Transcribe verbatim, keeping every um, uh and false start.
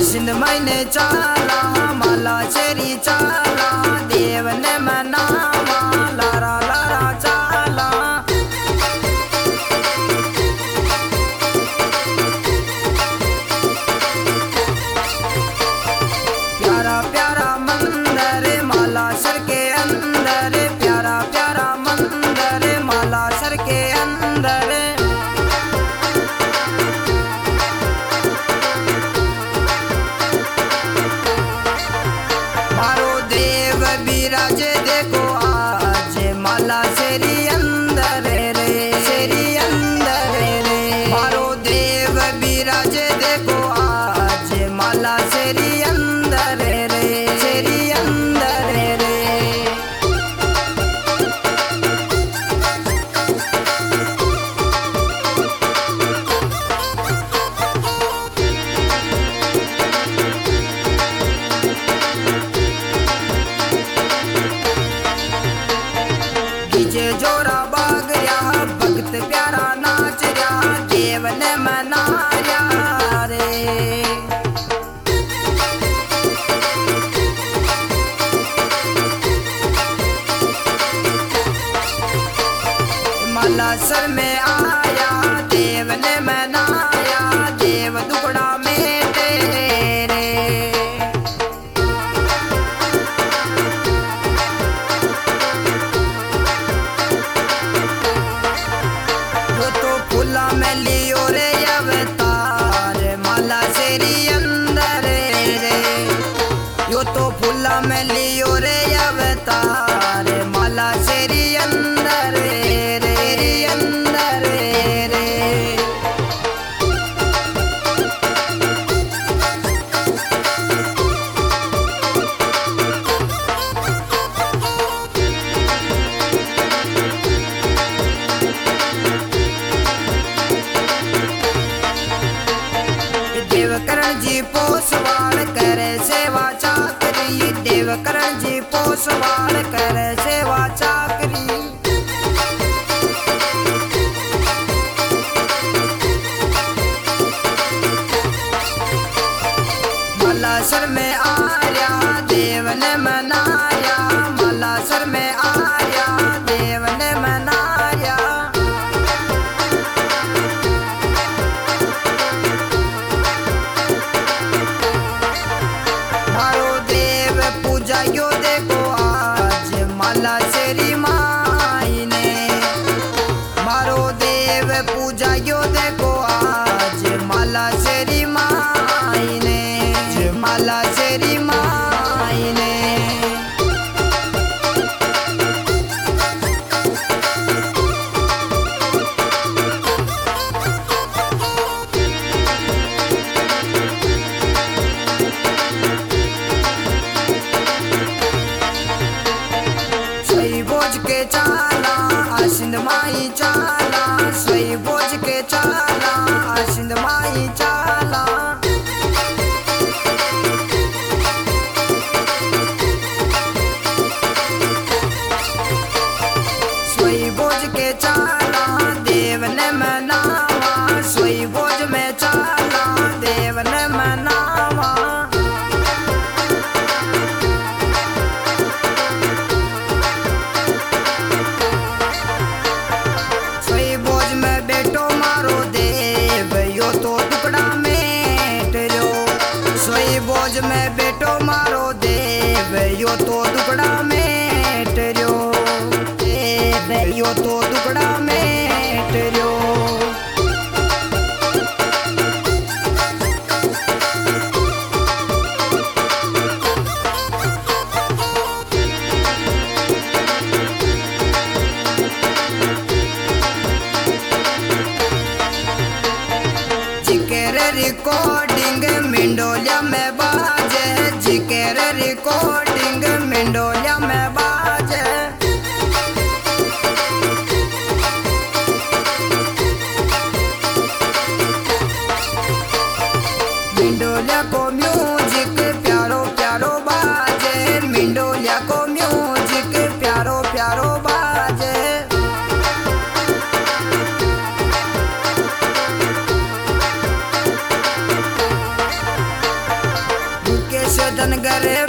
आशिन महीने चाला माला शेरी चाला देव ने मनावा लारा लारा चाला। प्यारा प्यारा मंदिर माला सर के अंदर, प्यारा प्यारा मंदिर माला सर के अंदर। विराजे देखो आज माला शेरी अंदर रे, शेरी अंदर रे। मारो देव विराजे देखो आज माला शेरी अंदर रे, शेरी अंदर रे। जोरा बाग रहा भक्त प्यारा नाच रहा देव ने मनाया रे। माला सर में आया देव ने मनाया देव दुगड़ा में तेरे। फूला में लियो रे अवतार माला शेरी अंदर रे, यो तो फूला में लियो रे अवतार माला शेरी अंदर रे, रे अंदर रे। देवकरण जी पोसवार करे सेवा चाकरी, देवकरण जी पोसवार करे सेवा चाकरी। माला सर में आया देव ने मनाया, माला सर में आया देव ने मनाया। पूजा यो देखो आज माला शेरी माई ने, मारो देव पूजा यो देखो आज माला शेरी माई ने, माला शेरी माई ने। बोझ के चाला आशिंद माई चाला, सोई बोझ के चाला आशिंद माई चाला। सोई बोझ के चाला देव ने मनावा, सोई बोझ में चाला देव ने मनावा। बेटो मारो देव यो तो टुकड़ा में टेरो, सोई बोझ में बेटो मारो देव यो तो टुकड़ा में टेरो, देव यो तो टुकड़ा में टेरो। रिकॉर्डिंग मिंडोलिया में बाजे, जिकेर रिकॉर्डिंग मिंडोलिया में बाजे। मिंडोलिया को म्यूजिक प्यारो प्यारो बाजे, मिंडोलिया को म्यूजिक प्यारो प्यारो बाजे। करे